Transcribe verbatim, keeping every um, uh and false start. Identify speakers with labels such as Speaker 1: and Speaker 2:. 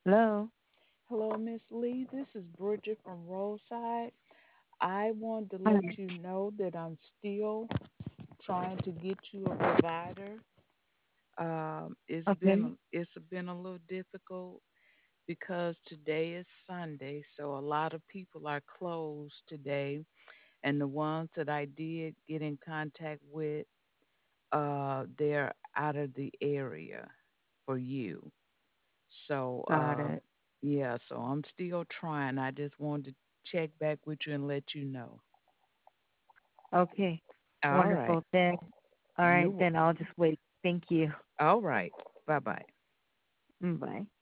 Speaker 1: Hello.
Speaker 2: Hello, Miss Lee. This is Bridget from Roadside. I wanted to
Speaker 1: Hi.
Speaker 2: let you know that I'm still trying to get you a provider. Um, it's
Speaker 1: Okay.
Speaker 2: been it's been a little difficult because today is Sunday, so a lot of people are closed today, and the ones that I did get in contact with, uh, they're out of the area for you. So,
Speaker 1: Got
Speaker 2: um,
Speaker 1: it.
Speaker 2: yeah, so I'm still trying. I just wanted to check back with you and let you know.
Speaker 1: Okay.
Speaker 2: All right.
Speaker 1: Wonderful. Then, all right.
Speaker 2: You
Speaker 1: Then I'll just wait. Thank you.
Speaker 2: all right. Bye bye.
Speaker 1: Mm, bye.